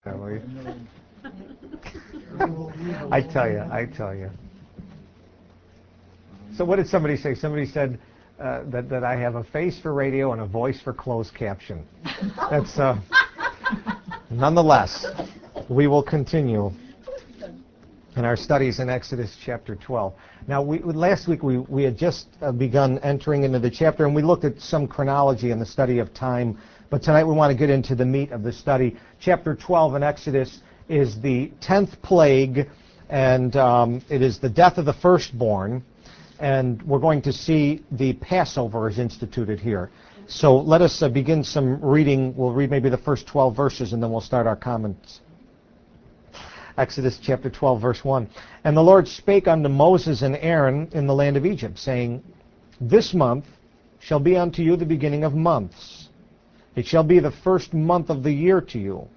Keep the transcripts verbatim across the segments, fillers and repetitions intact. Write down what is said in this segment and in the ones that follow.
will you? I tell you, I tell you. So what did somebody say? Somebody said uh, that, that I have a face for radio and a voice for closed caption. That's, uh, nonetheless, we will continue in our studies in Exodus chapter twelve. Now, we, last week we, we had just uh, begun entering into the chapter, and we looked at some chronology in the study of time, but tonight we want to get into the meat of the study. Chapter twelve in Exodus is the tenth plague, and um, it is the death of the firstborn, and we're going to see the Passover is instituted here. So let us uh, begin some reading. We'll read maybe the first twelve verses, and then we'll start our comments. Exodus chapter twelve, verse one. And the Lord spake unto Moses and Aaron in the land of Egypt, saying, This month shall be unto you the beginning of months. It shall be the first month of the year to you.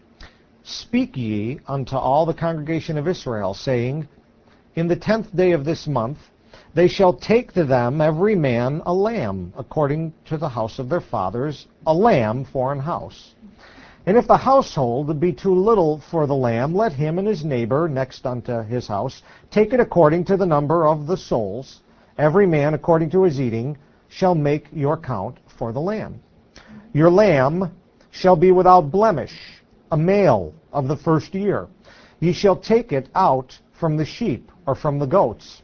Speak ye unto all the congregation of Israel, saying, In the tenth day of this month they shall take to them every man a lamb, according to the house of their fathers, a lamb for an house. And if the household be too little for the lamb, let him and his neighbor next unto his house take it according to the number of the souls. Every man according to his eating shall make your count for the lamb. Your lamb shall be without blemish, a male of the first year. Ye shall take it out from the sheep or from the goats,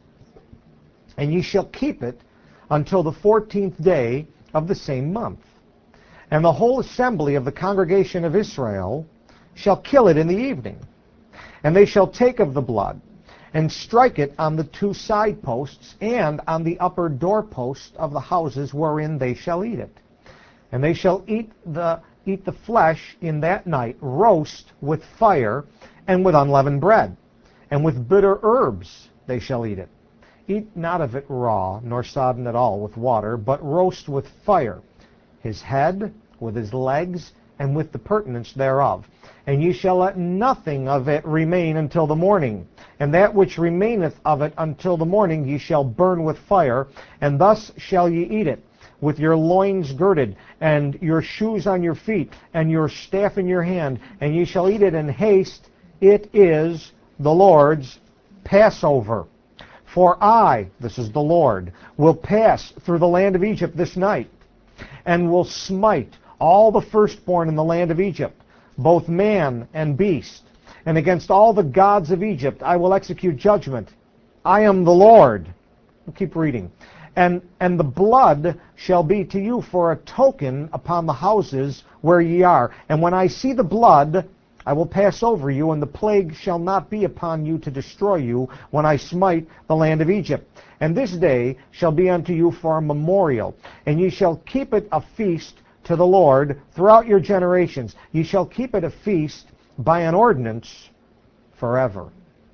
and ye shall keep it until the fourteenth day of the same month. And the whole assembly of the congregation of Israel shall kill it in the evening. And they shall take of the blood, and strike it on the two side posts, and on the upper doorpost of the houses wherein they shall eat it. And they shall eat the eat the flesh in that night, roast with fire, and with unleavened bread, and with bitter herbs they shall eat it. Eat not of it raw, nor sodden at all with water, but roast with fire, his head, with his legs, and with the purtenance thereof. And ye shall let nothing of it remain until the morning. And that which remaineth of it until the morning ye shall burn with fire, and thus shall ye eat it, with your loins girded, and your shoes on your feet, and your staff in your hand, and ye shall eat it in haste. It is the Lord's Passover. For I, this is the Lord, will pass through the land of Egypt this night, and will smite all the firstborn in the land of Egypt, both man and beast. And against all the gods of Egypt I will execute judgment. I am the Lord. We'll keep reading. And, and the blood shall be to you for a token upon the houses where ye are. And when I see the blood, I will pass over you, and the plague shall not be upon you to destroy you when I smite the land of Egypt. And this day shall be unto you for a memorial, and ye shall keep it a feast to the Lord throughout your generations. Ye shall keep it a feast by an ordinance forever.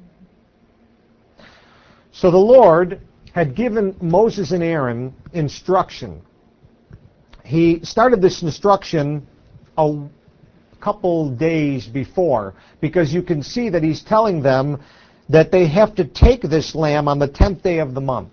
So the Lord had given Moses and Aaron instruction. He started this instruction a couple days before, because you can see that he's telling them that they have to take this lamb on the tenth day of the month.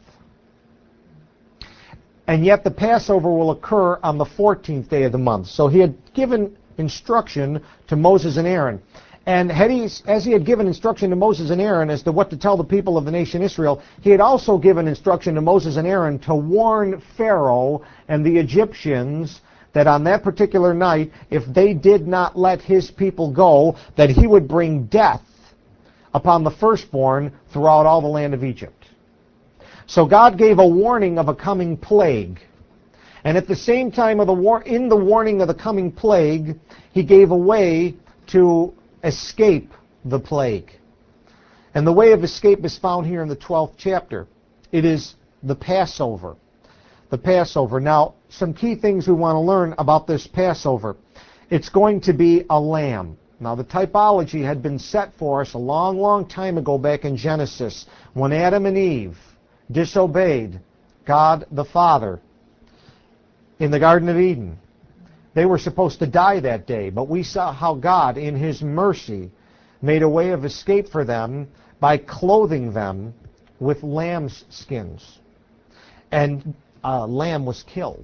And yet the Passover will occur on the fourteenth day of the month. So he had given instruction to Moses and Aaron. And had he, as he had given instruction to Moses and Aaron as to what to tell the people of the nation Israel, he had also given instruction to Moses and Aaron to warn Pharaoh and the Egyptians that on that particular night, if they did not let his people go, that he would bring death upon the firstborn throughout all the land of Egypt. So God gave a warning of a coming plague. And at the same time, of the war- in the warning of the coming plague, he gave a way to escape the plague. And the way of escape is found here in the twelfth chapter. It is the Passover. The Passover. Now, some key things we want to learn about this Passover. It's going to be a lamb. Now, the typology had been set for us a long, long time ago back in Genesis, when Adam and Eve disobeyed God the Father in the Garden of Eden. They were supposed to die that day, but we saw how God, in his mercy, made a way of escape for them by clothing them with lamb's skins. And a lamb was killed.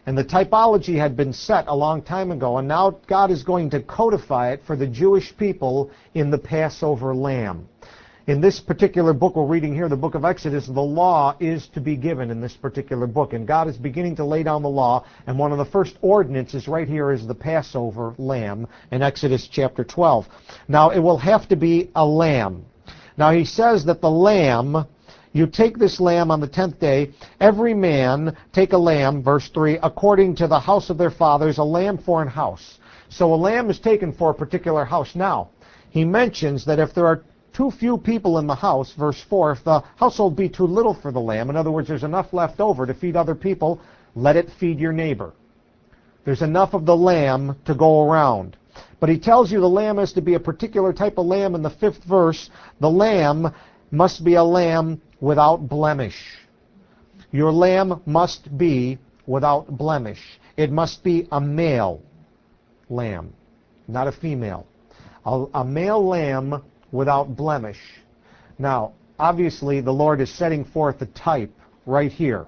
And the typology had been set a long time ago, and now God is going to codify it for the Jewish people in the Passover lamb. In this particular book we're reading here, the book of Exodus, the law is to be given in this particular book. And God is beginning to lay down the law, and one of the first ordinances right here is the Passover lamb in Exodus chapter twelve. Now, it will have to be a lamb. Now, he says that the lamb, you take this lamb on the tenth day, every man take a lamb, verse three, according to the house of their fathers, a lamb for an house. So a lamb is taken for a particular house. Now, he mentions that if there are too few people in the house, verse four, if the household be too little for the lamb, in other words, there's enough left over to feed other people, let it feed your neighbor. There's enough of the lamb to go around. But he tells you the lamb is to be a particular type of lamb in the fifth verse. The lamb must be a lamb without blemish. Your lamb must be without blemish. It must be a male lamb, not a female. A, a male lamb without blemish. Now, obviously, the Lord is setting forth the type right here.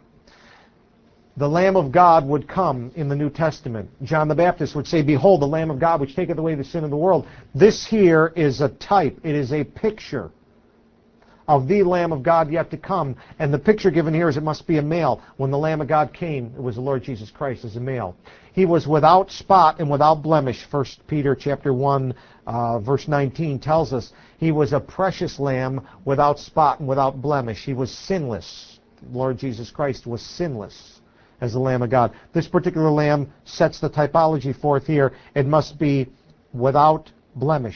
The Lamb of God would come in the New Testament. John the Baptist would say, "Behold, the Lamb of God which taketh away the sin of the world." This here is a type. It is a picture of the Lamb of God yet to come. And the picture given here is it must be a male. When the Lamb of God came, it was the Lord Jesus Christ as a male. He was without spot and without blemish. First Peter chapter one, uh, verse nineteen tells us he was a precious lamb without spot and without blemish. He was sinless. The Lord Jesus Christ was sinless as the Lamb of God. This particular lamb sets the typology forth here. It must be without blemish.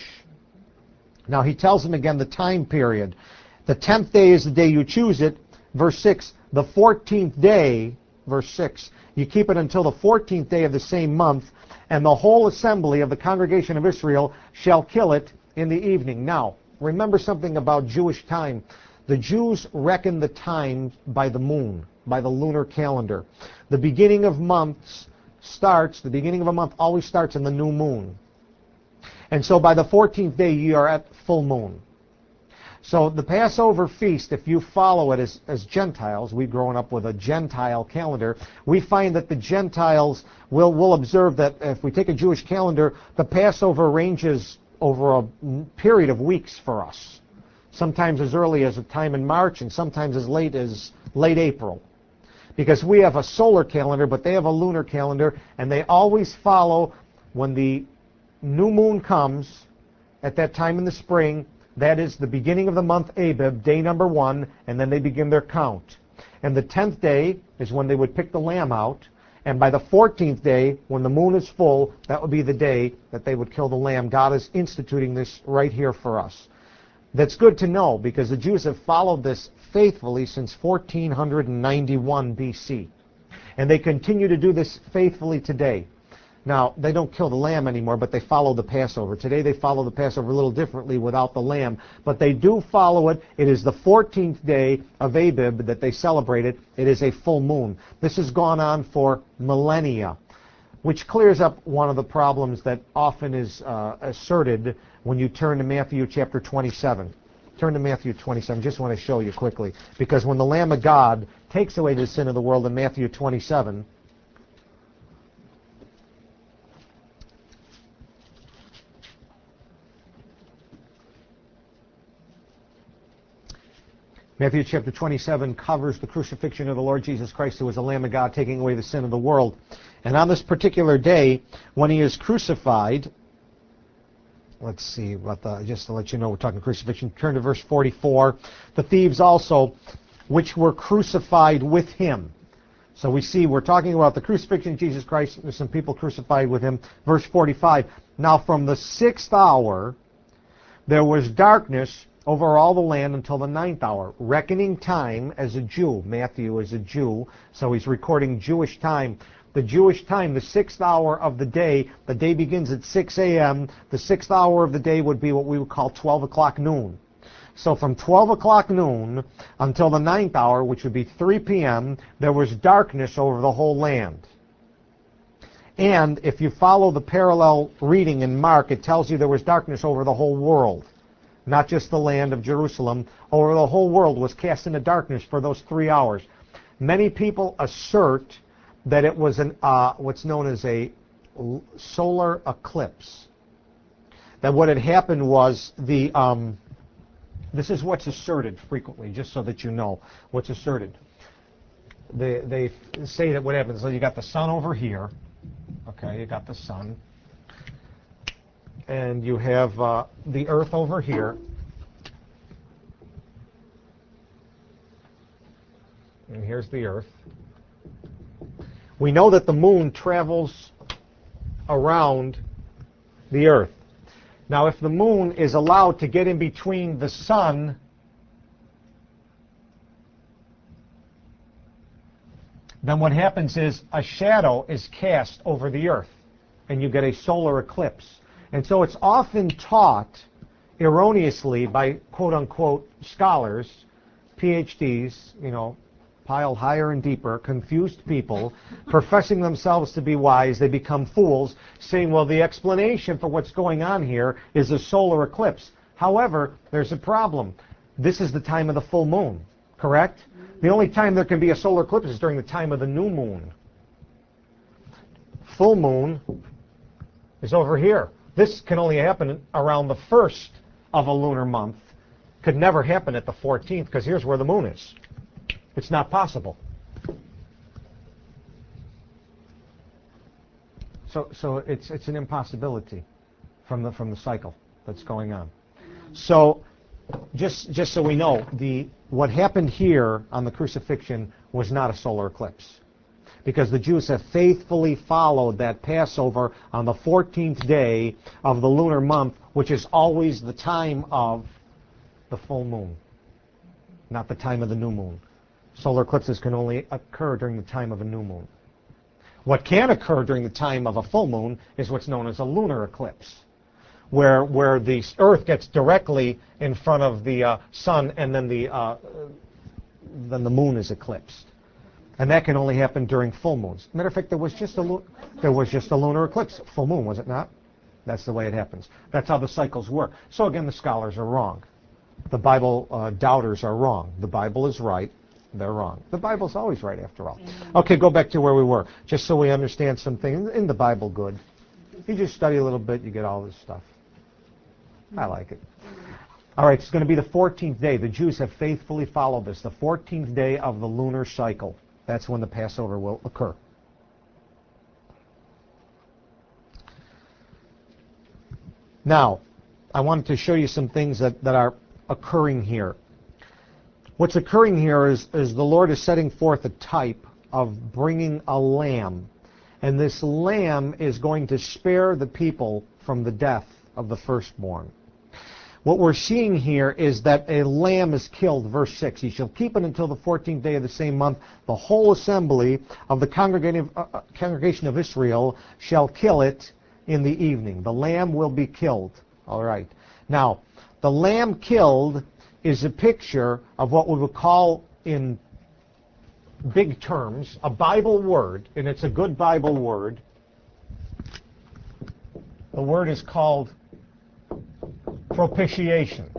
Now he tells him again the time period. The tenth day is the day you choose it. Verse six, the fourteenth day, verse six, you keep it until the fourteenth day of the same month, and the whole assembly of the congregation of Israel shall kill it in the evening. Now, remember something about Jewish time. The Jews reckon the time by the moon, by the lunar calendar. The beginning of months starts, the beginning of a month always starts in the new moon. And so by the fourteenth day, you are at full moon. So the Passover feast, if you follow it as, as Gentiles, we've grown up with a Gentile calendar, we find that the Gentiles will, will observe that if we take a Jewish calendar, the Passover ranges over a period of weeks for us. Sometimes as early as a time in March and sometimes as late as late April. Because we have a solar calendar, but they have a lunar calendar, and they always follow when the new moon comes at that time in the spring. That is the beginning of the month Abib, day number one, and then they begin their count. And the tenth day is when they would pick the lamb out, and by the fourteenth day, when the moon is full, that would be the day that they would kill the lamb. God is instituting this right here for us. That's good to know, because the Jews have followed this faithfully since fourteen ninety-one B C. And they continue to do this faithfully today. Now, they don't kill the lamb anymore, but they follow the Passover. Today they follow the Passover a little differently without the lamb. But they do follow it. It is the fourteenth day of Abib that they celebrate it. It is a full moon. This has gone on for millennia, which clears up one of the problems that often is uh, asserted when you turn to Matthew chapter twenty-seven. Turn to Matthew twenty-seven. Just want to show you quickly. Because when the Lamb of God takes away the sin of the world in Matthew twenty-seven, Matthew chapter twenty-seven covers the crucifixion of the Lord Jesus Christ, who was the Lamb of God taking away the sin of the world. And on this particular day, when he is crucified, let's see, what the, just to let you know, we're talking crucifixion. Turn to verse forty-four. The thieves also, which were crucified with him. So we see we're talking about the crucifixion of Jesus Christ. There's some people crucified with him. Verse forty-five. Now from the sixth hour there was darkness over all the land until the ninth hour. Reckoning time as a Jew. Matthew is a Jew, so he's recording Jewish time. The Jewish time, the sixth hour of the day, the day begins at six a m The sixth hour of the day would be what we would call twelve o'clock noon. So from twelve o'clock noon until the ninth hour, which would be three p m, there was darkness over the whole land. And if you follow the parallel reading in Mark, it tells you there was darkness over the whole world. Not just the land of Jerusalem, over the whole world was cast into darkness for those three hours. Many people assert that it was an uh, what's known as a l- solar eclipse. That what had happened was the um, this is what's asserted frequently, just so that you know what's asserted. They they say that what happens. So you got the sun over here. Okay, you got the sun, and you have uh, the Earth over here. And here's the Earth. We know that the moon travels around the Earth. Now, if the moon is allowed to get in between the sun then what happens is a shadow is cast over the Earth, and you get a solar eclipse. And so it's often taught erroneously by quote-unquote scholars, P H Ds, you know, piled higher and deeper, confused people, professing themselves to be wise. They become fools, saying, well, the explanation for what's going on here is a solar eclipse. However, there's a problem. This is the time of the full moon, correct? The only time there can be a solar eclipse is during the time of the new moon. Full moon is over here. This can only happen around the first of a lunar month. Could never happen at the fourteenth, because here's where the moon is. It's not possible. So, so it's it's an impossibility from the from the cycle that's going on. So, just just so we know, the what happened here on the crucifixion was not a solar eclipse, because the Jews have faithfully followed that Passover on the fourteenth day of the lunar month, which is always the time of the full moon, not the time of the new moon. Solar eclipses can only occur during the time of a new moon. What can occur during the time of a full moon is what's known as a lunar eclipse, where where the Earth gets directly in front of the uh, sun, and then the uh, then the moon is eclipsed, and that can only happen during full moons. Matter of fact, there was just a lu- there was just a lunar eclipse, full moon, was it not? That's the way it happens. That's how the cycles work. So again, the scholars are wrong. The Bible uh, doubters are wrong. The Bible is right. They're wrong. The Bible's always right, after all. Okay, go back to where we were, just so we understand something. In the Bible, good. You just study a little bit, you get all this stuff. I like it. All right, it's going to be the fourteenth day. The Jews have faithfully followed this. The fourteenth day of the lunar cycle. That's when the Passover will occur. Now, I wanted to show you some things that, that are occurring here. What's occurring here is, is the Lord is setting forth a type of bringing a lamb. And this lamb is going to spare the people from the death of the firstborn. What we're seeing here is that a lamb is killed, verse six. He shall keep it until the fourteenth day of the same month. The whole assembly of the congregation of, uh, congregation of Israel shall kill it in the evening. The lamb will be killed. All right. Now, the lamb killed is a picture of what we would call, in big terms, a Bible word, and it's a good Bible word. The word is called propitiation.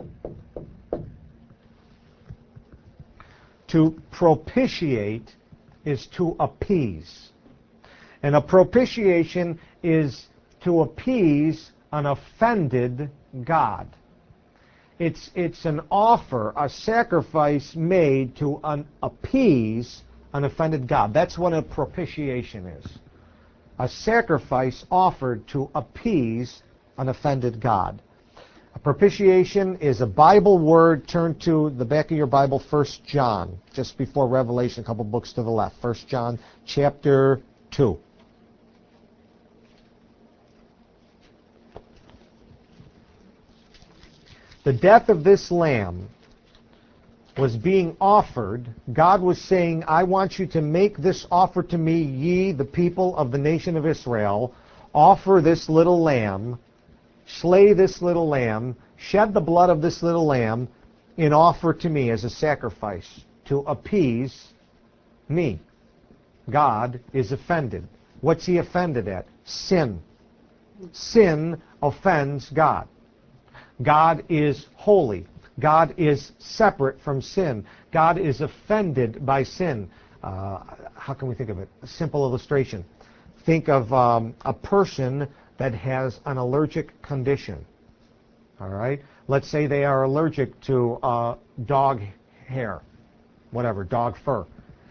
To propitiate is to appease. And a propitiation is to appease an offended God. It's, it's an offer, a sacrifice made to un- appease an offended God. That's what a propitiation is. A sacrifice offered to appease an offended God. A propitiation is a Bible word. Turn to the back of your Bible, First John, just before Revelation, a couple books to the left. First John chapter two. The death of this lamb was being offered. God was saying, I want you to make this offer to me, ye, the people of the nation of Israel. Offer this little lamb, slay this little lamb, shed the blood of this little lamb in offer to me as a sacrifice to appease me. God is offended. What's he offended at? Sin. Sin offends God. God is holy. God is separate from sin. God is offended by sin. uh, how can we think of it? A simple illustration. Think of um, a person that has an allergic condition. All right? Let's say they are allergic to uh, dog hair, whatever, dog fur.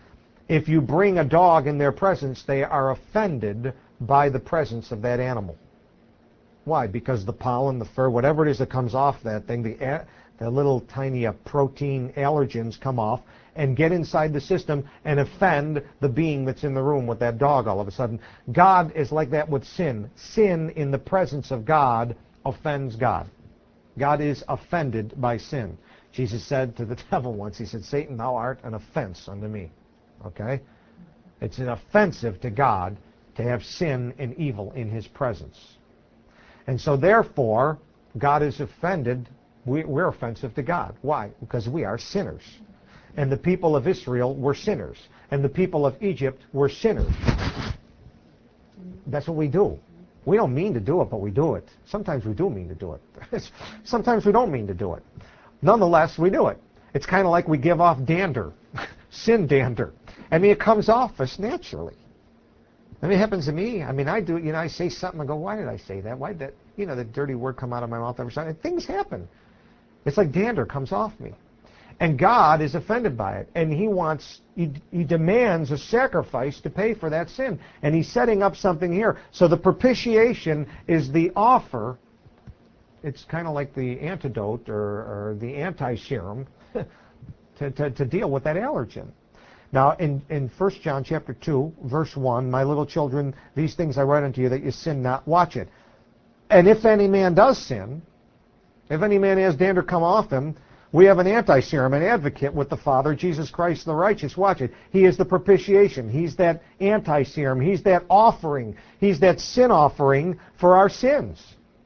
If you bring a dog in their presence, they are offended by the presence of that animal. Why? Because the pollen, the fur, whatever it is that comes off that thing, the, the little tiny uh, protein allergens come off and get inside the system and offend the being that's in the room with that dog all of a sudden. God is like that with sin. Sin in the presence of God offends God. God is offended by sin. Jesus said to the devil once, he said, Satan, thou art an offense unto me. Okay? It's an offensive to God to have sin and evil in his presence. And so therefore, God is offended. We, we're offensive to God. Why? Because we are sinners. And the people of Israel were sinners. And the people of Egypt were sinners. That's what we do. We don't mean to do it, but we do it. Sometimes we do mean to do it. Sometimes we don't mean to do it. Nonetheless, we do it. It's kind of like we give off dander, sin dander. I mean, it comes off us naturally. I mean, it happens to me. I mean, I do, you know, I say something, I go, why did I say that? Why did that, you know, the dirty word come out of my mouth every time? And things happen. It's like dander comes off me. And God is offended by it. And he wants, he, he demands a sacrifice to pay for that sin. And he's setting up something here. So the propitiation is the offer. It's kind of like the antidote or, or the anti-serum to, to, to deal with that allergen. Now, in, in First John chapter two, verse one, my little children, these things I write unto you that you sin not. Watch it. And if any man does sin, if any man has dander come off him, we have an anti-serum, an advocate with the Father, Jesus Christ the righteous. Watch it. He is the propitiation. He's that anti-serum. He's that offering. He's that sin offering for our sins.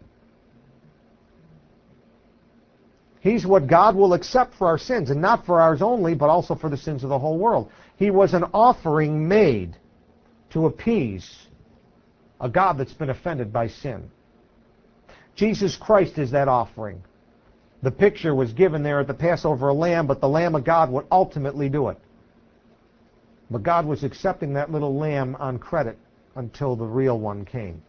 He's what God will accept for our sins, and not for ours only, but also for the sins of the whole world. He was an offering made to appease a God that's been offended by sin. Jesus Christ is that offering. The picture was given there at the Passover lamb, but the Lamb of God would ultimately do it. But God was accepting that little lamb on credit until the real one came.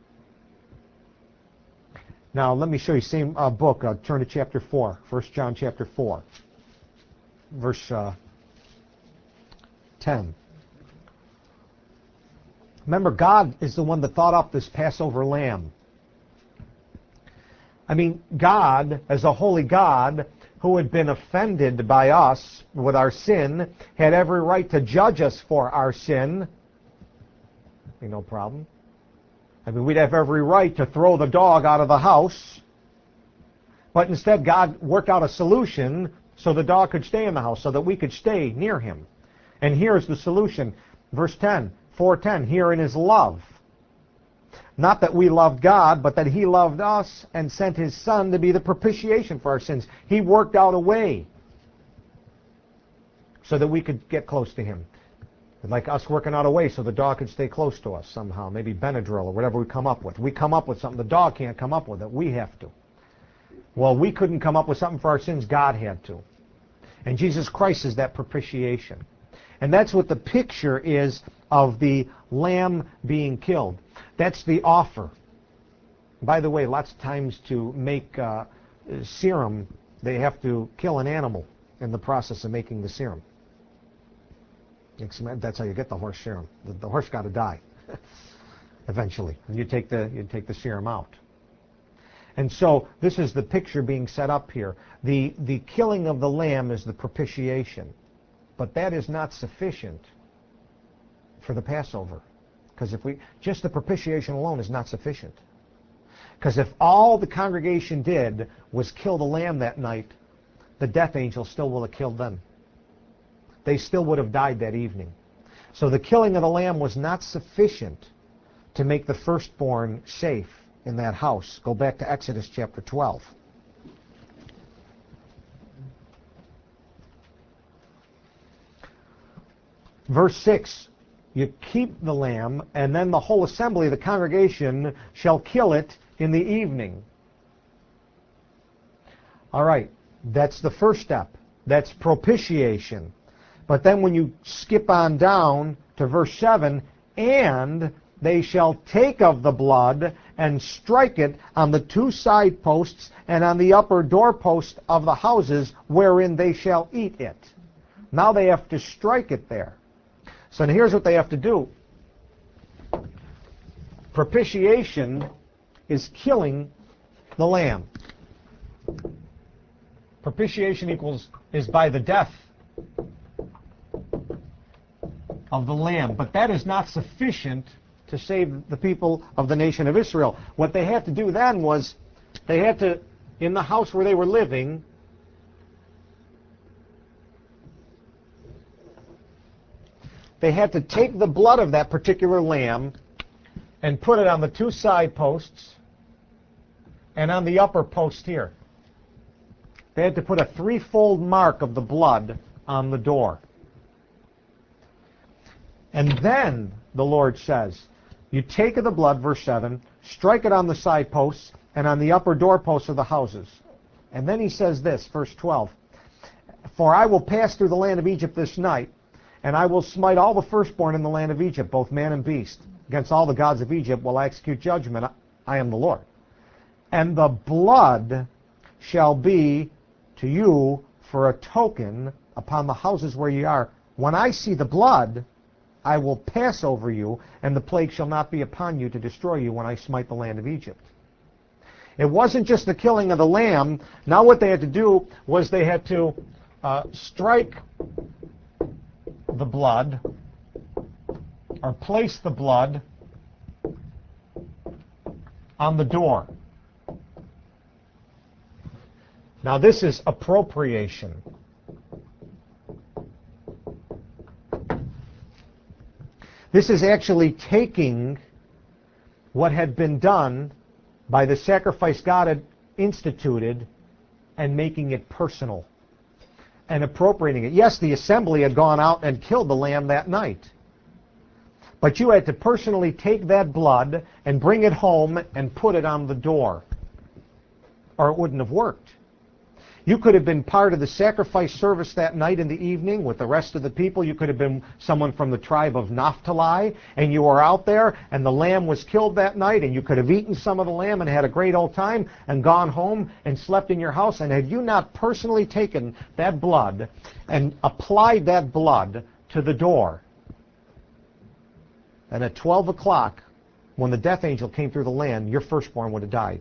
Now, let me show you the same uh, book. Uh, turn to chapter four, First John chapter four, verse uh, ten. Remember, God is the one that thought up this Passover lamb. I mean, God, as a holy God, who had been offended by us with our sin, had every right to judge us for our sin. Be no problem. I mean, we'd have every right to throw the dog out of the house. But instead, God worked out a solution so the dog could stay in the house, so that we could stay near him. And here's the solution. Verse ten, four ten, herein is love. Not that we loved God, but that he loved us and sent his Son to be the propitiation for our sins. He worked out a way so that we could get close to him. Like us working out a way so the dog could stay close to us somehow. Maybe Benadryl or whatever we come up with. We come up with something. The dog can't come up with it. We have to. Well, we couldn't come up with something for our sins. God had to. And Jesus Christ is that propitiation. And that's what the picture is of the lamb being killed. That's the offer. By the way, lots of times to make uh, serum, they have to kill an animal in the process of making the serum. That's how you get the horse serum. The, the horse got to die eventually, and you take the you take the serum out. And so this is the picture being set up here. The the killing of the lamb is the propitiation, but that is not sufficient for the Passover, because if we just the propitiation alone is not sufficient. Because if all the congregation did was kill the lamb that night, the death angel still will have killed them. They still would have died that evening. So the killing of the lamb was not sufficient to make the firstborn safe in that house. Go back to Exodus chapter twelve. Verse six, you keep the lamb, and then the whole assembly of the congregation shall kill it in the evening. All right, that's the first step. That's propitiation. But then when you skip on down to verse seven, and they shall take of the blood and strike it on the two side posts and on the upper doorpost of the houses wherein they shall eat it. Now they have to strike it there. So here's what they have to do. Propitiation is killing the lamb. Propitiation equals is by the death of the lamb. But that is not sufficient to save the people of the nation of Israel. What they had to do then was they had to, in the house where they were living, they had to take the blood of that particular lamb and put it on the two side posts and on the upper post here. They had to put a threefold mark of the blood on the door. And then the Lord says, you take of the blood, verse seven, strike it on the side posts and on the upper doorposts of the houses. And then he says this, verse twelve, for I will pass through the land of Egypt this night, and I will smite all the firstborn in the land of Egypt, both man and beast. Against all the gods of Egypt will I execute judgment. I am the Lord. And the blood shall be to you for a token upon the houses where ye are. When I see the blood, I will pass over you, and the plague shall not be upon you to destroy you when I smite the land of Egypt. It wasn't just the killing of the lamb. Now what they had to do was they had to uh, strike the blood, or place the blood on the door. Now this is appropriation. This is actually taking what had been done by the sacrifice God had instituted and making it personal and appropriating it. Yes, the assembly had gone out and killed the lamb that night. But you had to personally take that blood and bring it home and put it on the door, or it wouldn't have worked. You could have been part of the sacrifice service that night in the evening with the rest of the people. You could have been someone from the tribe of Naphtali, and you were out there, and the lamb was killed that night, and you could have eaten some of the lamb and had a great old time and gone home and slept in your house. And had you not personally taken that blood and applied that blood to the door, and at twelve o'clock, when the death angel came through the land, your firstborn would have died.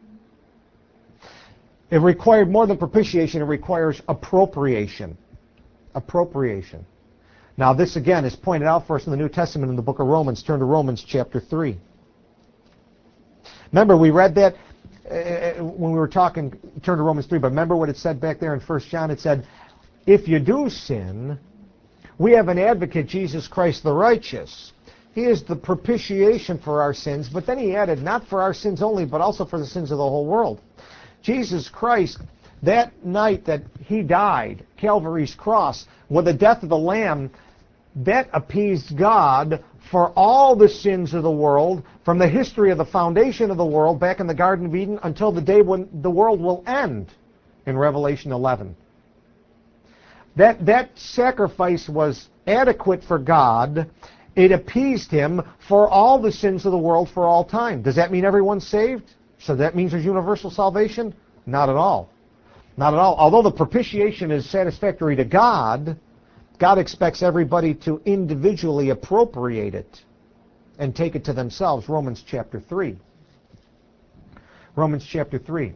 It required more than propitiation. It requires appropriation. Appropriation. Now this again is pointed out for us in the New Testament in the book of Romans. Turn to Romans chapter three. Remember we read that uh, when we were talking, turn to Romans three, but remember what it said back there in First John? It said, if you do sin, we have an advocate, Jesus Christ the righteous. He is the propitiation for our sins, but then he added, not for our sins only, but also for the sins of the whole world. Jesus Christ, that night that he died, Calvary's cross, with the death of the Lamb, that appeased God for all the sins of the world, from the history of the foundation of the world back in the Garden of Eden until the day when the world will end in Revelation eleven. That, that sacrifice was adequate for God. It appeased him for all the sins of the world for all time. Does that mean everyone's saved? So that means there's universal salvation? Not at all. Not at all. Although the propitiation is satisfactory to God, God expects everybody to individually appropriate it and take it to themselves. Romans chapter three. Romans chapter three.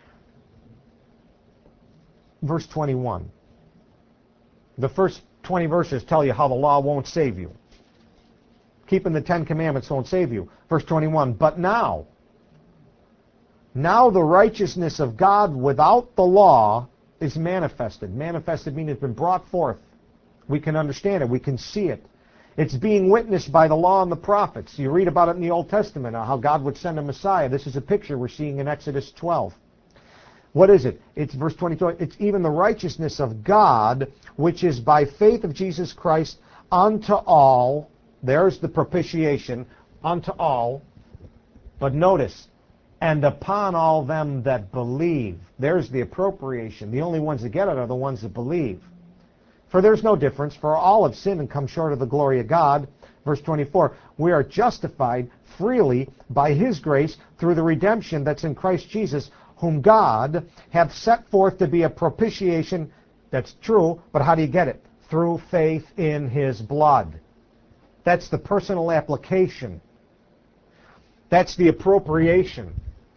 Verse twenty-one. The first twenty verses tell you how the law won't save you. Keeping the Ten Commandments won't save you. Verse twenty-one, but now, now the righteousness of God without the law is manifested. Manifested means it's been brought forth. We can understand it. We can see it. It's being witnessed by the law and the prophets. You read about it in the Old Testament, how God would send a Messiah. This is a picture we're seeing in Exodus twelve. What is it? It's verse twenty-two. It's even the righteousness of God, which is by faith of Jesus Christ unto all. There's the propitiation, unto all. But notice, and upon all them that believe. There's the appropriation. The only ones that get it are the ones that believe. For there's no difference, for all have sinned and come short of the glory of God. Verse twenty-four, we are justified freely by his grace through the redemption that's in Christ Jesus, whom God hath set forth to be a propitiation. That's true, but how do you get it? Through faith in his blood. That's the personal application. That's the appropriation.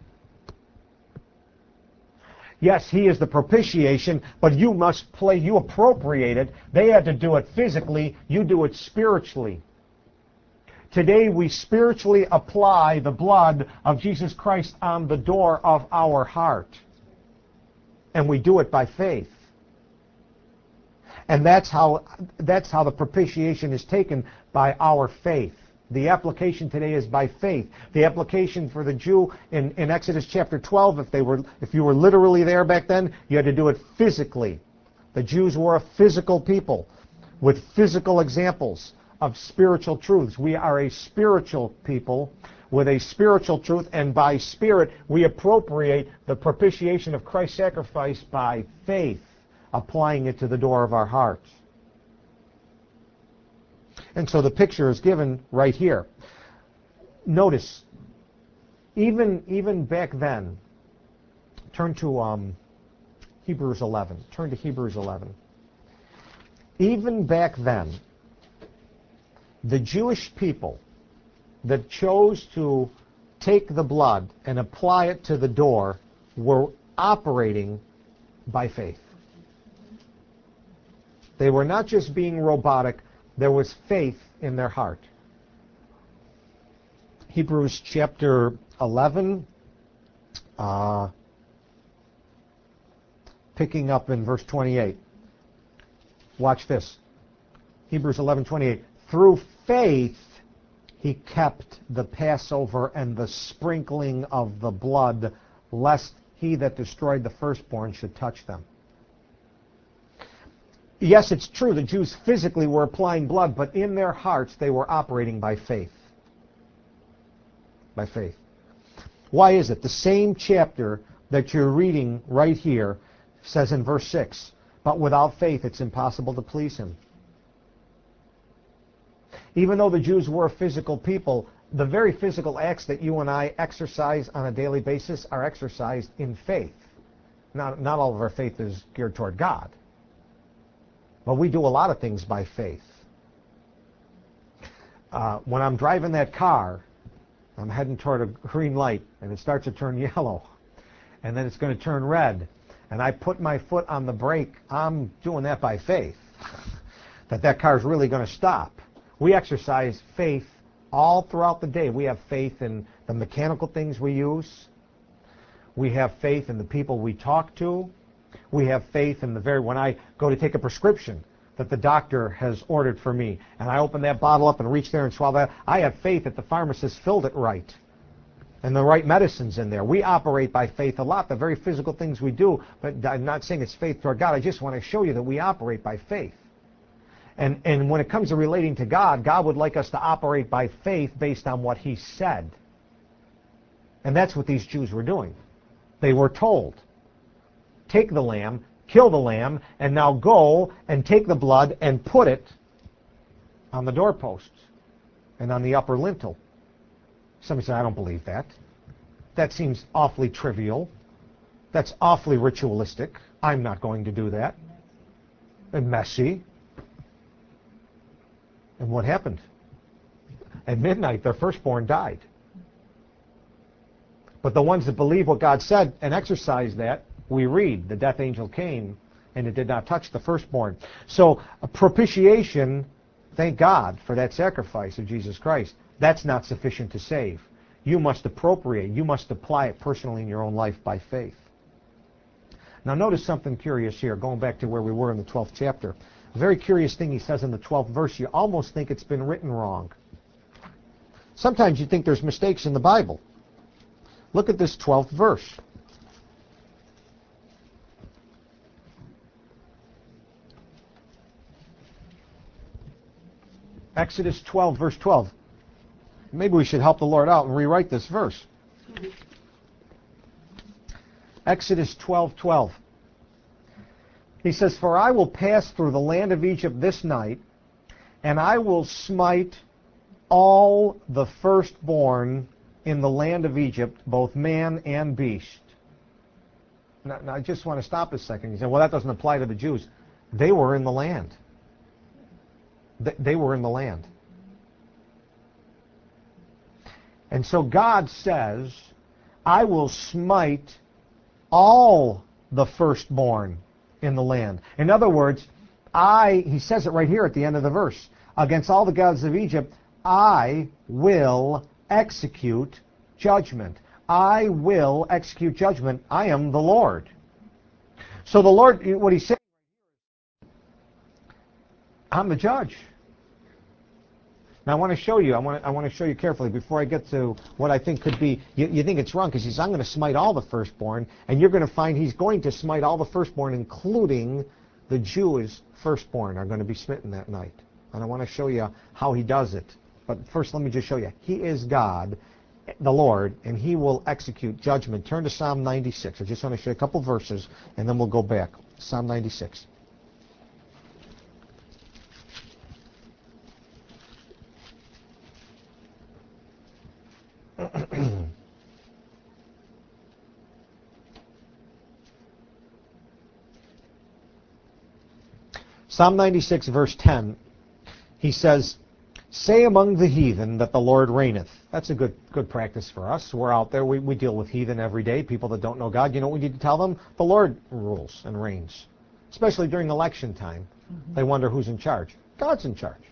Yes, he is the propitiation, but you must play, you appropriate it. They had to do it physically, you do it spiritually. Today we spiritually apply the blood of Jesus Christ on the door of our heart. And we do it by faith. And that's how, that's how the propitiation is taken, by our faith. The application today is by faith. The application for the Jew in, in Exodus chapter twelve, if they were, if you were literally there back then, you had to do it physically. The Jews were a physical people with physical examples of spiritual truths. We are a spiritual people with a spiritual truth, and by Spirit we appropriate the propitiation of Christ's sacrifice by faith, applying it to the door of our hearts. And so the picture is given right here. Notice, even even back then, turn to um, Hebrews eleven. Turn to Hebrews eleven. Even back then, the Jewish people that chose to take the blood and apply it to the door were operating by faith. They were not just being robotic. There was faith in their heart. Hebrews chapter eleven, uh, picking up in verse twenty-eight. Watch this. Hebrews eleven twenty-eight. Through faith he kept the Passover and the sprinkling of the blood, lest he that destroyed the firstborn should touch them. Yes, it's true, the Jews physically were applying blood, but in their hearts they were operating by faith. By faith. Why is it? The same chapter that you're reading right here says in verse six, but without faith it's impossible to please him. Even though the Jews were a physical people, the very physical acts that you and I exercise on a daily basis are exercised in faith. Not, not all of our faith is geared toward God. But we do a lot of things by faith. Uh, when I'm driving that car, I'm heading toward a green light, and it starts to turn yellow, and then it's going to turn red, and I put my foot on the brake. I'm doing that by faith, that that car is really going to stop. We exercise faith all throughout the day. We have faith in the mechanical things we use. We have faith in the people we talk to. We have faith in the very, when I go to take a prescription that the doctor has ordered for me, and I open that bottle up and reach there and swallow that, I have faith that the pharmacist filled it right and the right medicine's in there. We operate by faith a lot, the very physical things we do, but I'm not saying it's faith toward God. I just want to show you that we operate by faith. And, and when it comes to relating to God, God would like us to operate by faith based on what he said. And that's what these Jews were doing. They were told, take the lamb, kill the lamb, and now go and take the blood and put it on the doorposts and on the upper lintel. Somebody said, I don't believe that. That seems awfully trivial. That's awfully ritualistic. I'm not going to do that. And messy. And what happened? At midnight, their firstborn died. But the ones that believe what God said and exercise that, we read, the death angel came and it did not touch the firstborn. So a propitiation, thank God for that sacrifice of Jesus Christ. That's not sufficient to save. You must appropriate, you must apply it personally in your own life by faith. Now notice something curious here, going back to where we were in the twelfth chapter. A very curious thing he says in the twelfth verse. You almost think it's been written wrong. Sometimes you think there's mistakes in the Bible. Look at this twelfth verse. Exodus twelve, verse twelve. Maybe we should help the Lord out and rewrite this verse. Exodus twelve, twelve. He says, "For I will pass through the land of Egypt this night, and I will smite all the firstborn in the land of Egypt, both man and beast." Now, now I just want to stop a second. You say, well, that doesn't apply to the Jews. They were in the land. They, they were in the land. And so God says, I will smite all the firstborn in the land. In other words, I, he says it right here at the end of the verse, against all the gods of Egypt, I will execute judgment. I will execute judgment. I am the Lord. So the Lord, what he's saying, I'm the judge. Now I want to show you, I want to, I want to show you carefully before I get to what I think could be, you, you think it's wrong because he says, I'm going to smite all the firstborn, and you're going to find he's going to smite all the firstborn, including the Jewish firstborn are going to be smitten that night. And I want to show you how he does it. But first let me just show you. He is God, the Lord, and he will execute judgment. Turn to Psalm ninety-six. I just want to show you a couple verses, and then we'll go back. Psalm ninety-six. Psalm ninety-six, verse ten, he says, "Say among the heathen that the Lord reigneth." That's a good good practice for us. We're out there. We, we deal with heathen every day, people that don't know God. You know what we need to tell them? The Lord rules and reigns. Especially during election time. Mm-hmm. They wonder who's in charge. God's in charge.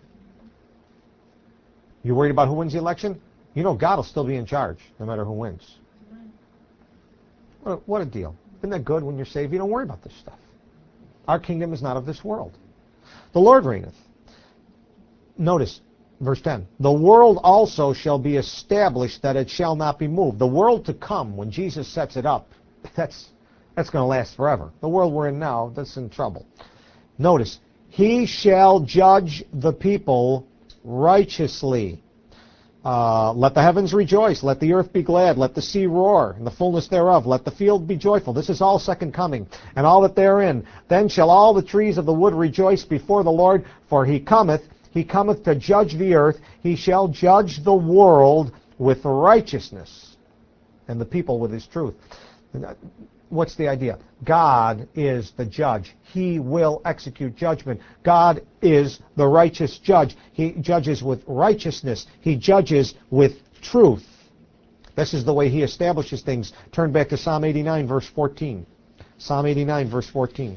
You worried about who wins the election? You know God will still be in charge, no matter who wins. What a, what a deal. Isn't that good when you're saved? You don't worry about this stuff. Our kingdom is not of this world. The Lord reigneth. Notice, verse ten. The world also shall be established, that it shall not be moved. The world to come, when Jesus sets it up, that's, that's going to last forever. The world we're in now, that's in trouble. Notice, he shall judge the people righteously. Uh, let the heavens rejoice, let the earth be glad, let the sea roar, and the fullness thereof, let the field be joyful. This is all second coming, and all that therein. Then shall all the trees of the wood rejoice before the Lord, for he cometh, he cometh to judge the earth. He shall judge the world with righteousness, and the people with his truth. What's the idea? God is the judge. He will execute judgment. God is the righteous judge. He judges with righteousness. He judges with truth. This is the way he establishes things. Turn back to Psalm eighty-nine, verse fourteen. Psalm eighty-nine, verse fourteen.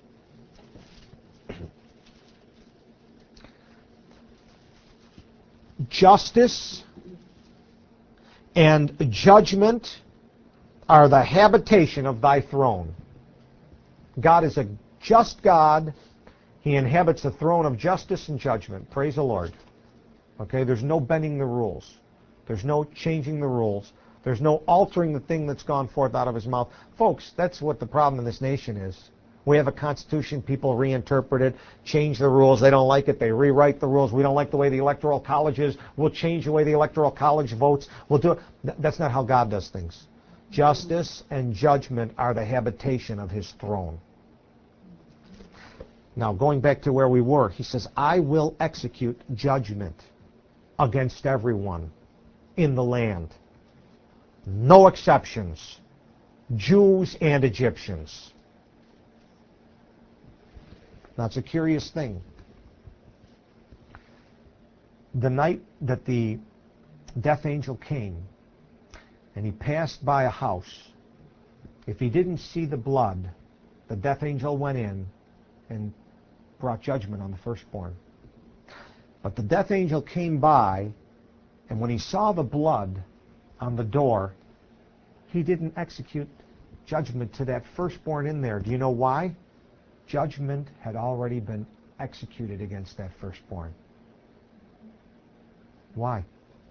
Justice and judgment are the habitation of thy throne. God is a just God. He inhabits the throne of justice and judgment. Praise the Lord. Okay, there's no bending the rules. There's no changing the rules. There's no altering the thing that's gone forth out of his mouth. Folks, that's what the problem in this nation is. We have a constitution, people reinterpret it, change the rules. They don't like it, they rewrite the rules. We don't like the way the Electoral College is. We'll change the way the Electoral College votes. We'll do it. That's not how God does things. Justice and judgment are the habitation of his throne. Now, going back to where we were, he says, I will execute judgment against everyone in the land. No exceptions. Jews and Egyptians. Now, it's a curious thing. The night that the death angel came, and he passed by a house, if he didn't see the blood, the death angel went in and brought judgment on the firstborn. But the death angel came by, and when he saw the blood on the door, he didn't execute judgment to that firstborn in there. Do you know why? Judgment had already been executed against that firstborn. Why?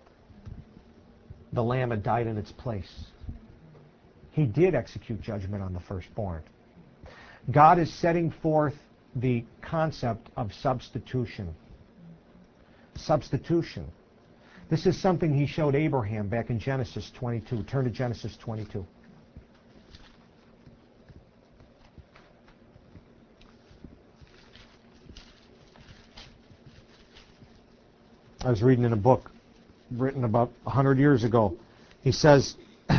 The lamb had died in its place. He did execute judgment on the firstborn. God is setting forth the concept of substitution. Substitution. This is something he showed Abraham back in Genesis twenty-two. Turn to Genesis twenty-two. I was reading in a book written about a hundred years ago. He says,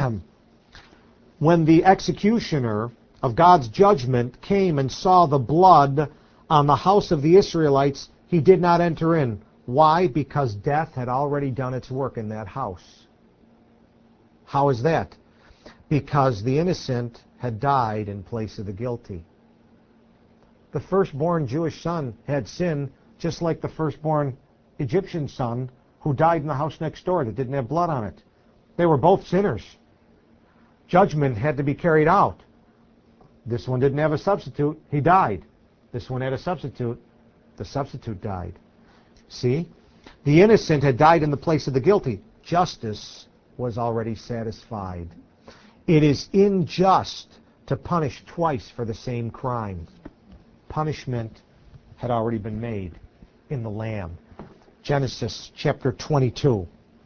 when the executioner of God's judgment came and saw the blood on the house of the Israelites, he did not enter in. Why? Because death had already done its work in that house. How is that? Because the innocent had died in place of the guilty. The firstborn Jewish son had sinned just like the firstborn Egyptian son who died in the house next door that didn't have blood on it. They were both sinners. Judgment had to be carried out. This one didn't have a substitute. He died. This one had a substitute. The substitute died. See? The innocent had died in the place of the guilty. Justice was already satisfied. It is unjust to punish twice for the same crime. Punishment had already been made in the Lamb. Genesis chapter twenty-two.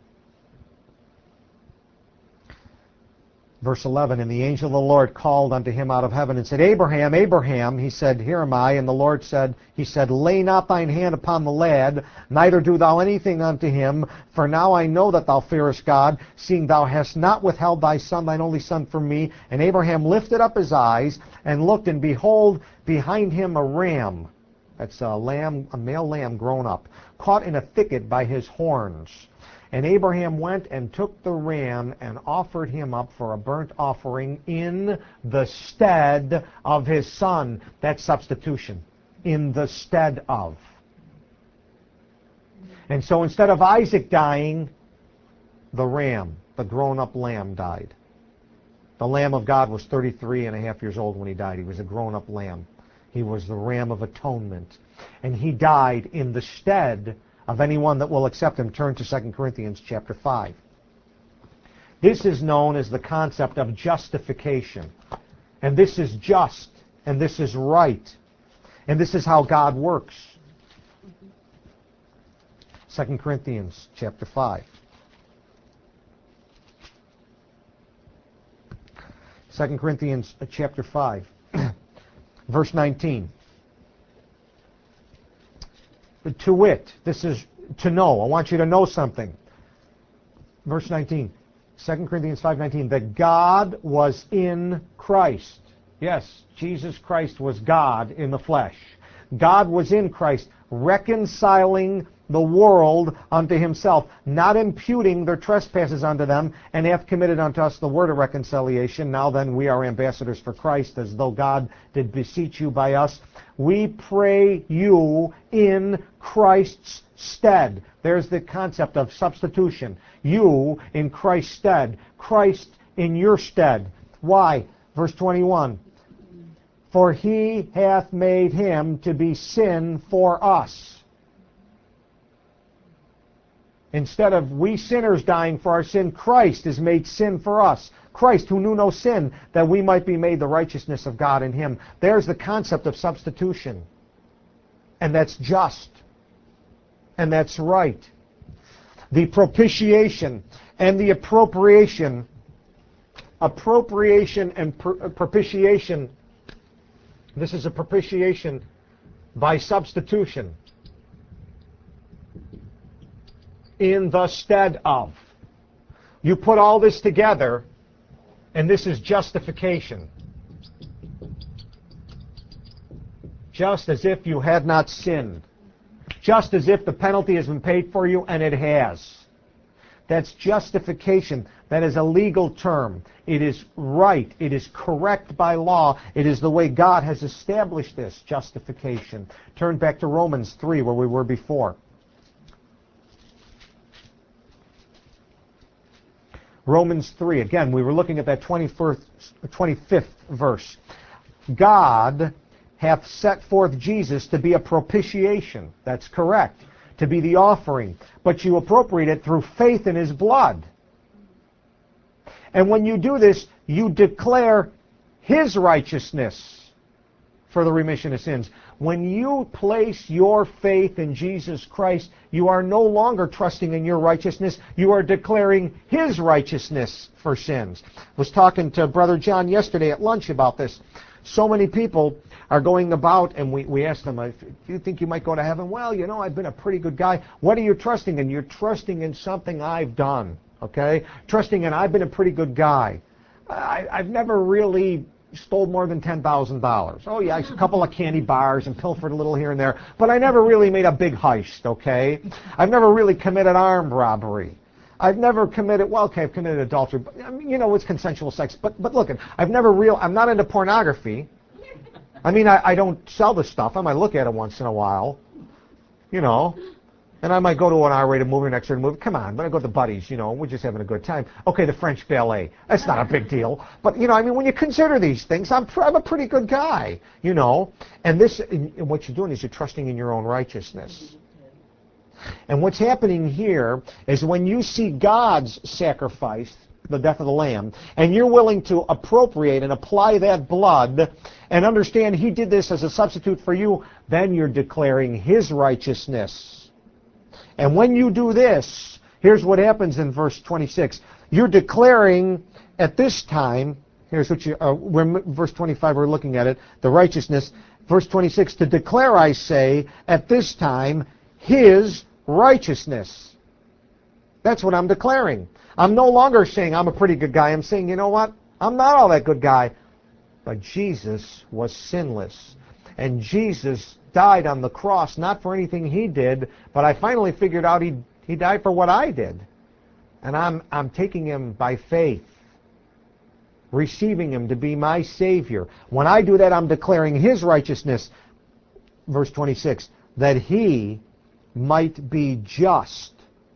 Verse eleven, and the angel of the Lord called unto him out of heaven and said, Abraham, Abraham. He said, Here am I. And the Lord said, He said, Lay not thine hand upon the lad, neither do thou anything unto him. For now I know that thou fearest God, seeing thou hast not withheld thy son, thine only son, from me. And Abraham lifted up his eyes and looked, and behold, behind him a ram. That's a lamb, a male lamb grown up, caught in a thicket by his horns. And Abraham went and took the ram and offered him up for a burnt offering in the stead of his son. That's substitution. In the stead of. And so instead of Isaac dying, the ram, the grown-up lamb, died. The Lamb of God was thirty-three and a half years old when he died. He was a grown-up lamb. He was the Ram of Atonement. And he died in the stead of anyone that will accept him. Turn to Second Corinthians chapter five. This is known as the concept of justification. And this is just, and this is right. And this is how God works. Second Corinthians chapter five. Second Corinthians chapter five, verse nineteen. To wit, this is to know. I want you to know something. Verse nineteen, Second Corinthians five nineteen, that God was in Christ. Yes, Jesus Christ was God in the flesh. God was in Christ, reconciling the world unto himself, not imputing their trespasses unto them, and hath committed unto us the word of reconciliation. Now then, we are ambassadors for Christ, as though God did beseech you by us. We pray you in Christ's stead. There's the concept of substitution. You in Christ's stead. Christ in your stead. Why? Verse twenty-one. For he hath made him to be sin for us. Instead of we sinners dying for our sin, Christ is made sin for us. Christ, who knew no sin, that we might be made the righteousness of God in him. There's the concept of substitution. And that's just. And that's right. The propitiation and the appropriation. Appropriation and pr- propitiation. This is a propitiation by substitution. In the stead of. You put all this together, and this is justification. Just as if you had not sinned. Just as if the penalty has been paid for you, and it has. That's justification. That is a legal term. It is right. It is correct by law. It is the way God has established this justification. Turn back to Romans three, where we were before. Romans three, again, we were looking at that twenty-first, twenty-fifth verse. God hath set forth Jesus to be a propitiation. That's correct. To be the offering. But you appropriate it through faith in his blood. And when you do this, you declare his righteousness for the remission of sins. When you place your faith in Jesus Christ, you are no longer trusting in your righteousness. You are declaring his righteousness for sins. I was talking to Brother John yesterday at lunch about this. So many people are going about, and we, we ask them, do you think you might go to heaven? Well, you know, I've been a pretty good guy. What are you trusting in? You're trusting in something I've done, okay? Trusting in I've been a pretty good guy. I, I've never really stole more than ten thousand dollars. Oh, yeah, a couple of candy bars and pilfered a little here and there, but I never really made a big heist, okay? I've never really committed armed robbery. I've never committed, well, okay, I've committed adultery, but, I mean, you know, it's consensual sex. But, but look, I've never real, I'm not into pornography. I mean, I, I don't sell the stuff. I might look at it once in a while, you know, and I might go to an R-rated movie or an X-rated movie. Come on, but I go to the buddies, you know, we're just having a good time. Okay, the French ballet, that's not a big deal. But, you know, I mean, when you consider these things, I'm, I'm a pretty good guy, you know. And this, and what you're doing is you're trusting in your own righteousness. And what's happening here is when you see God's sacrifice, the death of the Lamb, and you're willing to appropriate and apply that blood and understand He did this as a substitute for you, then you're declaring His righteousness. And when you do this, here's what happens in verse twenty-six. You're declaring at this time, here's what you, uh, we're, verse twenty-five, we're looking at it, the righteousness. Verse twenty-six, to declare, I say, at this time, His righteousness. That's what I'm declaring. I'm no longer saying I'm a pretty good guy. I'm saying, you know what? I'm not all that good guy. But Jesus was sinless. And Jesus died on the cross, not for anything He did, but I finally figured out He, he died for what I did. And I'm, I'm taking Him by faith, receiving Him to be my Savior. When I do that, I'm declaring His righteousness. Verse twenty-six, that He might be just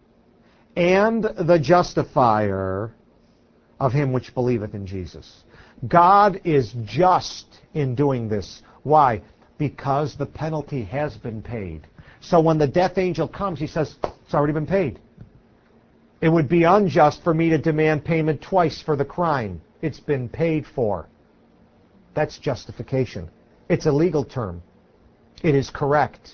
and the justifier of him which believeth in Jesus. God is just in doing this. Why? Because the penalty has been paid. So when the death angel comes, he says, it's already been paid. It would be unjust for me to demand payment twice for the crime. It's been paid for. That's justification. It's a legal term. It is correct.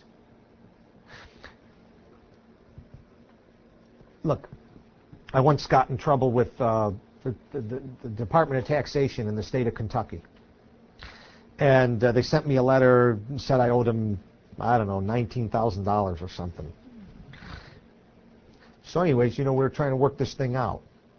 Look, I once got in trouble with uh, the, the, the Department of Taxation in the state of Kentucky. And uh, they sent me a letter and said I owed them, I don't know, nineteen thousand dollars or something. So anyways, you know, we were trying to work this thing out.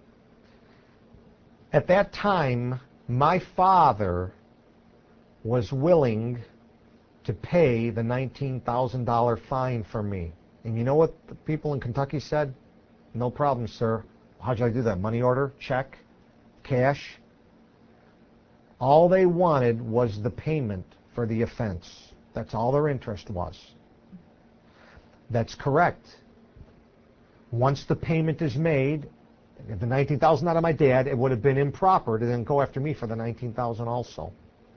At that time, my father was willing to pay the nineteen thousand dollars fine for me. And you know what the people in Kentucky said? No problem, sir. How'd I do that? Money order? Check? Cash? All they wanted was the payment for the offense. That's all their interest was. That's correct. Once the payment is made, if the nineteen thousand dollars out of my dad, it would have been improper to then go after me for the nineteen thousand dollars also.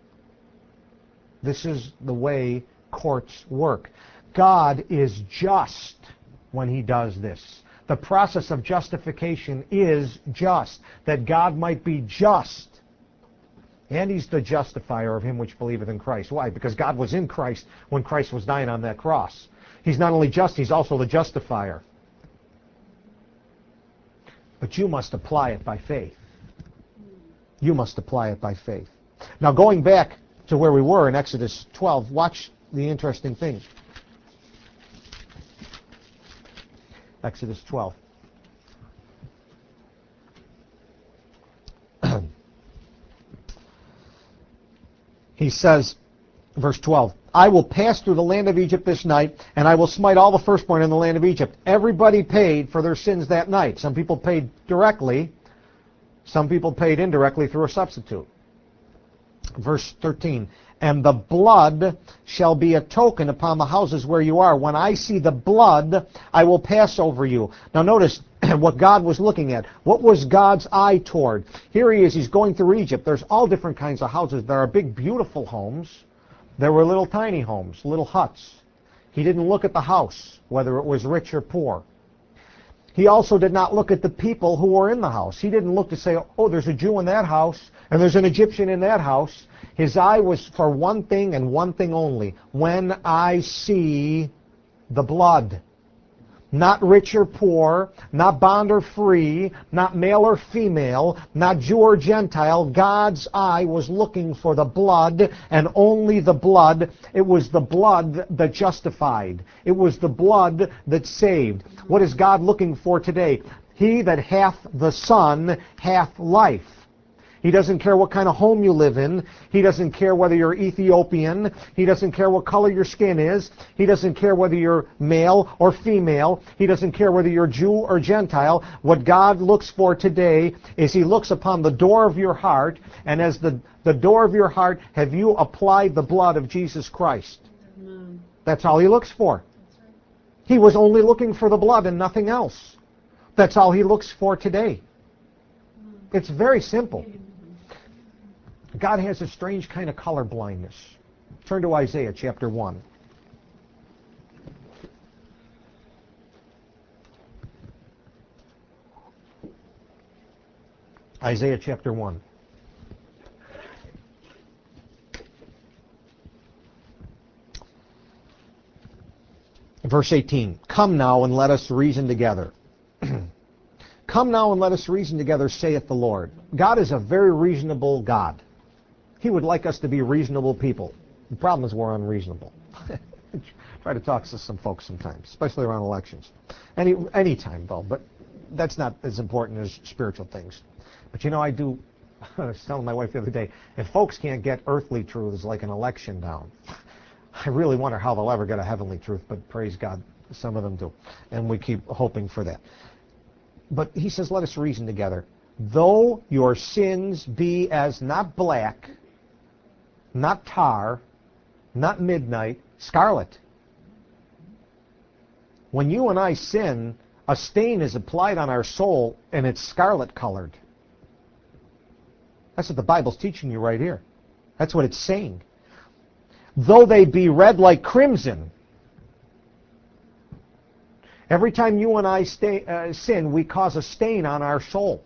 This is the way courts work. God is just when He does this. The process of justification is just, that God might be just. And He's the justifier of him which believeth in Christ. Why? Because God was in Christ when Christ was dying on that cross. He's not only just, He's also the justifier. But you must apply it by faith. You must apply it by faith. Now going back to where we were in Exodus twelve, watch the interesting thing. Exodus twelve. He says, verse twelve, I will pass through the land of Egypt this night, and I will smite all the firstborn in the land of Egypt. Everybody paid for their sins that night. Some people paid directly. Some people paid indirectly through a substitute. Verse thirteen, and the blood shall be a token upon the houses where you are. When I see the blood, I will pass over you. Now notice what God was looking at. What was God's eye toward? Here He is. He's going through Egypt. There's all different kinds of houses. There are big, beautiful homes. There were little tiny homes, little huts. He didn't look at the house, whether it was rich or poor. He also did not look at the people who were in the house. He didn't look to say, oh, there's a Jew in that house, and there's an Egyptian in that house. His eye was for one thing and one thing only. When I see the blood. Not rich or poor, not bond or free, not male or female, not Jew or Gentile. God's eye was looking for the blood, and only the blood. It was the blood that justified. It was the blood that saved. What is God looking for today? He that hath the Son hath life. He doesn't care what kind of home you live in. He doesn't care whether you're Ethiopian. He doesn't care what color your skin is. He doesn't care whether you're male or female. He doesn't care whether you're Jew or Gentile. What God looks for today is He looks upon the door of your heart, and as the, the door of your heart, have you applied the blood of Jesus Christ? Amen. That's all He looks for. He was only looking for the blood and nothing else. That's all He looks for today. It's very simple. God has a strange kind of color blindness. Turn to Isaiah chapter one. Isaiah chapter one. Verse eighteen. Come now and let us reason together. Come now and let us reason together, saith the Lord. God is a very reasonable God. He would like us to be reasonable people. The problem is we're unreasonable. Try to talk to some folks sometimes, especially around elections. Any any time, though, but that's not as important as spiritual things. But you know, I do, I was telling my wife the other day, if folks can't get earthly truths like an election down, I really wonder how they'll ever get a heavenly truth, but praise God, some of them do. And we keep hoping for that. But he says, let us reason together. Though your sins be as not black, not tar, not midnight, scarlet. When you and I sin, a stain is applied on our soul and it's scarlet colored. That's what the Bible's teaching you right here. That's what it's saying. Though they be red like crimson. Every time you and I stay, uh, sin, we cause a stain on our soul.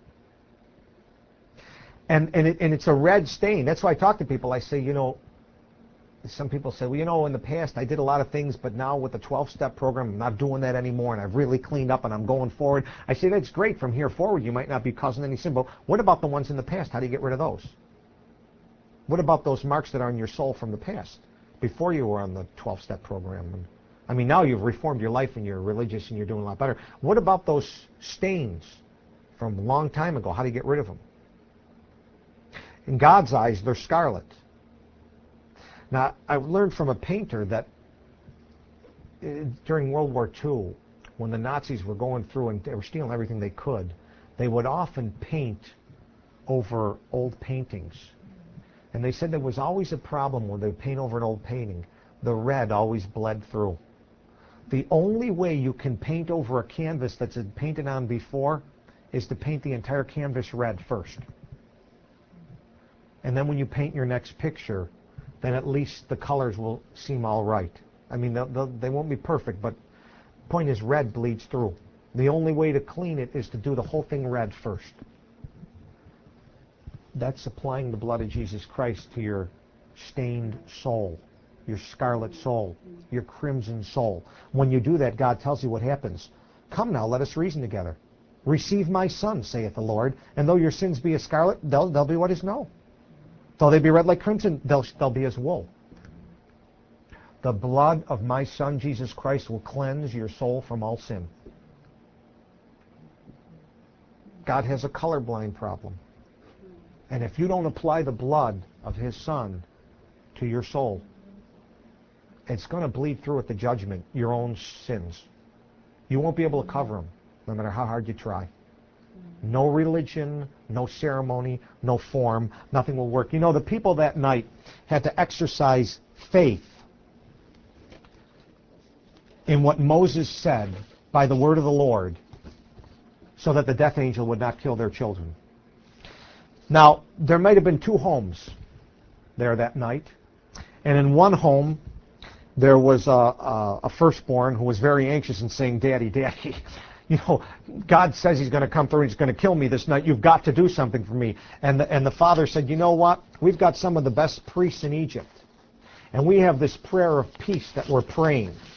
And, and, it, and it's a red stain. That's why I talk to people. I say, you know, some people say, well, you know, in the past I did a lot of things, but now with the twelve-step program, I'm not doing that anymore, and I've really cleaned up, and I'm going forward. I say, that's great. From here forward, you might not be causing any sin, but what about the ones in the past? How do you get rid of those? What about those marks that are on your soul from the past, before you were on the twelve-step program? And, I mean, now you've reformed your life and you're religious and you're doing a lot better. What about those stains from a long time ago? How do you get rid of them? In God's eyes, they're scarlet. Now, I learned from a painter that uh, during World War Two, when the Nazis were going through and they were stealing everything they could, they would often paint over old paintings. And they said there was always a problem when they would paint over an old painting. The red always bled through. The only way you can paint over a canvas that's been painted on before is to paint the entire canvas red first. And then when you paint your next picture, then at least the colors will seem all right. I mean, they'll, they'll, they won't be perfect, but the point is red bleeds through. The only way to clean it is to do the whole thing red first. That's applying the blood of Jesus Christ to your stained soul, your scarlet soul, your crimson soul. When you do that, God tells you what happens. Come now, let us reason together. Receive my Son, saith the Lord, and though your sins be as scarlet, they'll, they'll be white as snow. Though they be red like crimson, they'll, they'll be as wool. The blood of my Son, Jesus Christ, will cleanse your soul from all sin. God has a colorblind problem. And if you don't apply the blood of His Son to your soul, it's going to bleed through at the judgment, your own sins. You won't be able to cover them, no matter how hard you try. No religion, no ceremony, no form, nothing will work. You know, the people that night had to exercise faith in what Moses said by the word of the Lord so that the death angel would not kill their children. Now, there might have been two homes there that night. And in one home, there was a, a, a firstborn who was very anxious and saying, Daddy, Daddy, you know, God says He's going to come through and He's going to kill me this night. You've got to do something for me. And the, and the father said, you know what? We've got some of the best priests in Egypt. And we have this prayer of peace that we're praying.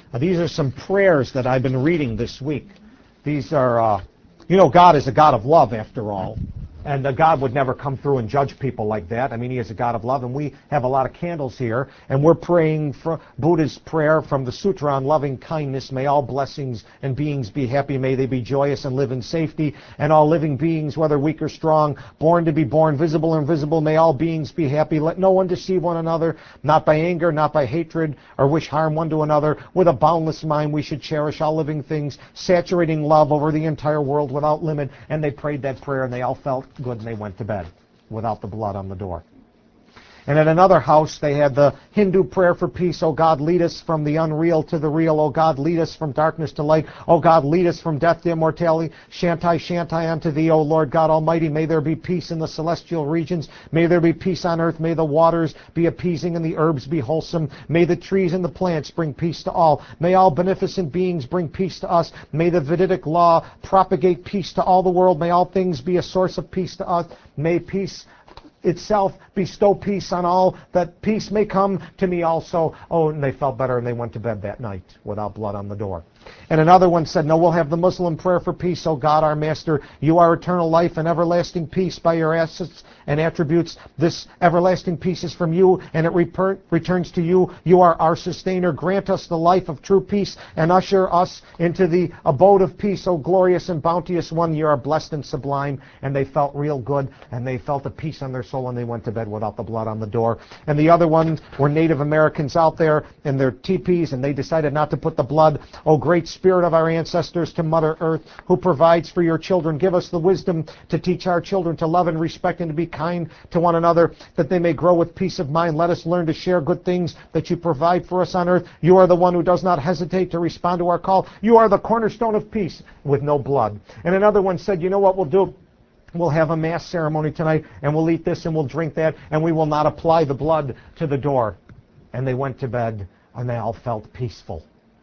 Uh, these are some prayers that I've been reading this week. These are, uh, you know, God is a God of love, after all. And uh, God would never come through and judge people like that. I mean, He is a God of love, and we have a lot of candles here, and we're praying for Buddha's prayer from the Sutra on loving kindness. May all blessings and beings be happy. May they be joyous and live in safety. And all living beings, whether weak or strong, born to be born, visible or invisible, may all beings be happy. Let no one deceive one another, not by anger, not by hatred, or wish harm one to another. With a boundless mind, we should cherish all living things, saturating love over the entire world without limit. And they prayed that prayer, and they all felt good, and they went to bed without the blood on the door. And at another house, they had the Hindu prayer for peace. Oh God, lead us from the unreal to the real. Oh God, lead us from darkness to light. Oh God, lead us from death to immortality. Shantai, Shantai unto thee, O Lord God Almighty. May there be peace in the celestial regions. May there be peace on earth. May the waters be appeasing and the herbs be wholesome. May the trees and the plants bring peace to all. May all beneficent beings bring peace to us. May the Vedic law propagate peace to all the world. May all things be a source of peace to us. May peace itself bestow peace on all, that peace may come to me also. Oh, and they felt better, and they went to bed that night without blood on the door. And another one said, no, we'll have the Muslim prayer for peace. O God, our Master, you are eternal life and everlasting peace by your assets and attributes. This everlasting peace is from you, and it reper- returns to you. You are our sustainer. Grant us the life of true peace and usher us into the abode of peace. O glorious and bounteous one, you are blessed and sublime. And they felt real good, and they felt a peace on their soul, and they went to bed without the blood on the door. And the other ones were Native Americans out there in their teepees, and they decided not to put the blood. O great Spirit of our ancestors, to Mother Earth, who provides for your children, give us the wisdom to teach our children to love and respect and to be kind to one another, that they may grow with peace of mind. Let us learn to share good things that you provide for us on earth. You are the one who does not hesitate to respond to our call. You are the cornerstone of peace with no blood. And another one said, you know what we'll do? We'll have a mass ceremony tonight, and we'll eat this and we'll drink that, and we will not apply the blood to the door. And they went to bed, and they all felt peaceful.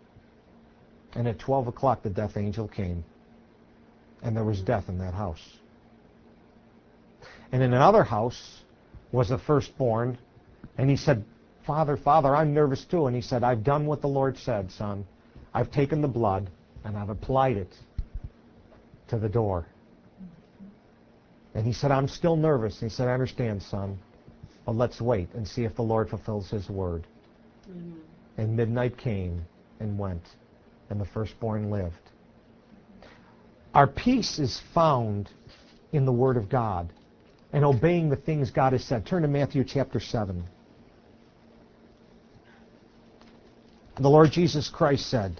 And at twelve o'clock, the death angel came, and there was death in that house. And in another house was a firstborn, and he said, Father, Father, I'm nervous too. And he said, I've done what the Lord said, son. I've taken the blood, and I've applied it to the door. And he said, I'm still nervous. And he said, I understand, son. But let's wait and see if the Lord fulfills his word. Mm-hmm. And midnight came and went, and the firstborn lived. Our peace is found in the Word of God and obeying the things God has said. Turn to Matthew chapter seven. The Lord Jesus Christ said,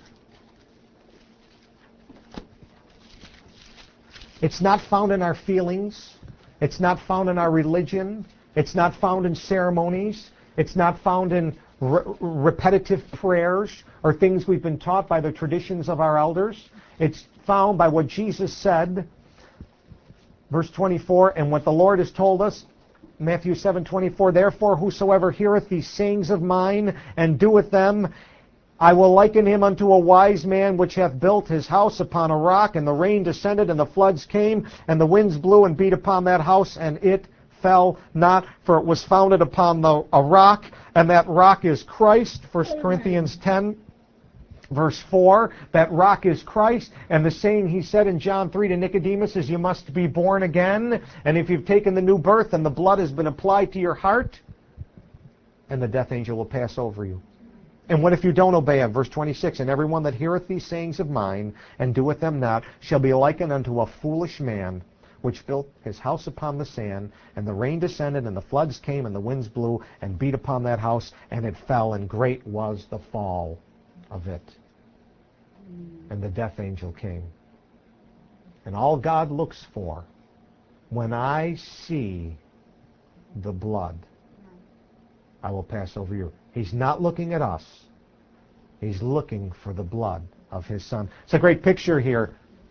it's not found in our feelings. It's not found in our religion. It's not found in ceremonies. It's not found in re- repetitive prayers or things we've been taught by the traditions of our elders. It's found by what Jesus said, verse twenty-four, and what the Lord has told us, Matthew seven twenty-four, therefore whosoever heareth these sayings of mine and doeth them, I will liken him unto a wise man which hath built his house upon a rock, and the rain descended, and the floods came, and the winds blew and beat upon that house, and it fell not, for it was founded upon the, a rock, and that rock is Christ. First Corinthians ten, verse four, that rock is Christ. And the saying he said in John three to Nicodemus is, you must be born again. And if you've taken the new birth and the blood has been applied to your heart, and the death angel will pass over you. And what if you don't obey him? Verse twenty-six, and everyone that heareth these sayings of mine, and doeth them not, shall be likened unto a foolish man, which built his house upon the sand, and the rain descended, and the floods came, and the winds blew, and beat upon that house, and it fell, and great was the fall of it. And the death angel came. And all God looks for, when I see the blood, I will pass over you. He's not looking at us. He's looking for the blood of his Son. It's a great picture here.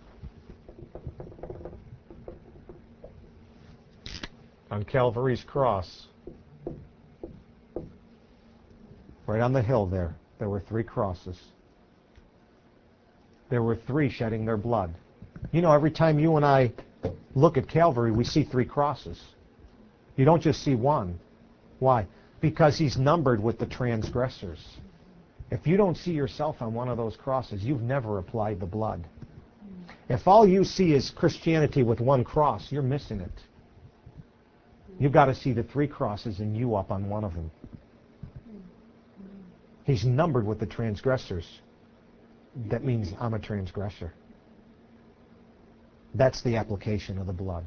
On Calvary's cross. Right on the hill there, there were three crosses. There were three shedding their blood. You know, every time you and I look at Calvary, we see three crosses. You don't just see one. Why? Because he's numbered with the transgressors. If you don't see yourself on one of those crosses, you've never applied the blood. If all you see is Christianity with one cross, you're missing it. You've got to see the three crosses and you up on one of them. He's numbered with the transgressors. That means I'm a transgressor. That's the application of the blood.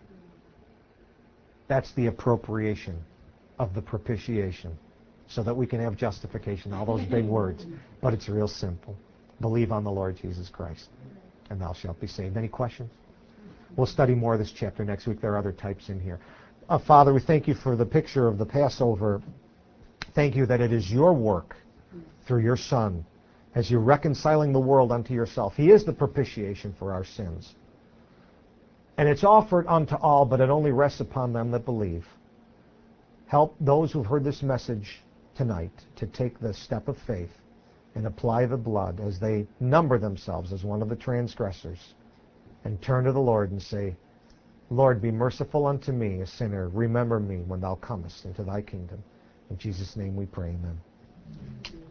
That's the appropriation of the propitiation, so that we can have justification, all those big words. But it's real simple. Believe on the Lord Jesus Christ, and thou shalt be saved. Any questions? We'll study more of this chapter next week. There are other types in here. Uh, Father, we thank you for the picture of the Passover. Thank you that it is your work through your Son as you're reconciling the world unto yourself. He is the propitiation for our sins. And it's offered unto all, but it only rests upon them that believe. Help those who've heard this message tonight to take the step of faith and apply the blood as they number themselves as one of the transgressors and turn to the Lord and say, Lord, be merciful unto me, a sinner. Remember me when thou comest into thy kingdom. In Jesus' name we pray, amen.